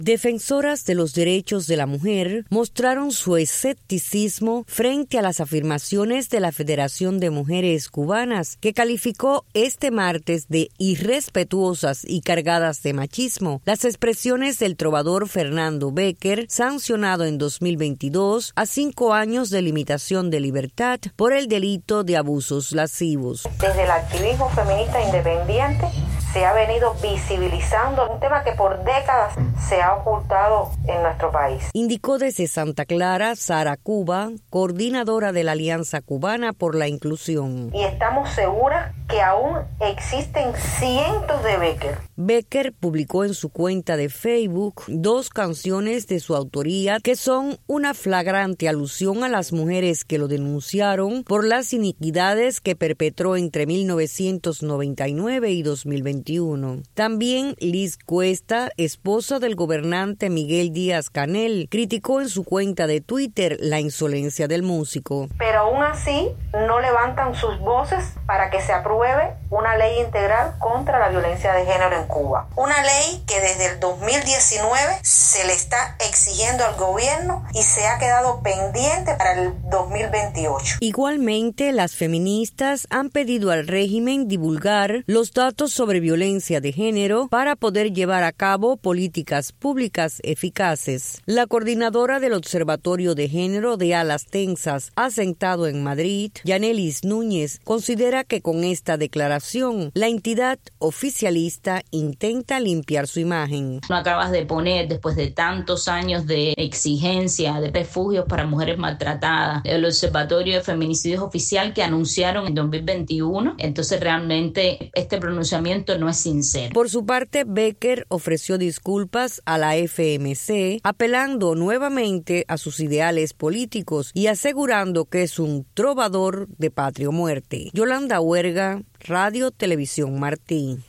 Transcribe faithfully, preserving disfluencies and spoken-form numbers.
Defensoras de los derechos de la mujer mostraron su escepticismo frente a las afirmaciones de la Federación de Mujeres Cubanas, que calificó este martes de irrespetuosas y cargadas de machismo las expresiones del trovador Fernando Bécquer, sancionado en dos mil veintidós a cinco años de limitación de libertad por el delito de abusos lascivos. Desde el activismo feminista independiente se ha venido visibilizando un tema que por décadas se ha ocultado en nuestro país. Indicó desde Santa Clara Sara Cuba, coordinadora de la Alianza Cubana por la Inclusión. Y estamos seguras que aún existen cientos de Bécquer. Bécquer publicó en su cuenta de Facebook dos canciones de su autoría que son una flagrante alusión a las mujeres que lo denunciaron por las iniquidades que perpetró entre mil novecientos noventa y nueve y dos mil veintiuno. También Liz Cuesta, esposa del gobernante Miguel Díaz-Canel, criticó en su cuenta de Twitter la insolencia del músico. Pero aún así no levantan sus voces para que se apruebe una ley integral contra la violencia de género en Cuba. Una ley que desde el dos mil diecinueve se le está exigiendo al gobierno y se ha quedado pendiente para el dos mil veintiocho. Igualmente, las feministas han pedido al régimen divulgar los datos sobre violencia de género para poder llevar a cabo políticas públicas eficaces. La coordinadora del Observatorio de Género de Alas Tensas, asentado en Madrid, Yanelis Núñez, considera que con esta declaración la entidad oficialista intenta limpiar su imagen. No acabas de poner, después de tantos años de exigencia de refugios para mujeres maltratadas, el Observatorio de Feminicidios oficial que anunciaron en dos mil veintiuno, entonces realmente este pronunciamiento no es sincero. Por su parte, Bécquer ofreció disculpas a la F M C, apelando nuevamente a sus ideales políticos y asegurando que es un trovador de patria o muerte. Yolanda Huerga, Radio Televisión Martí.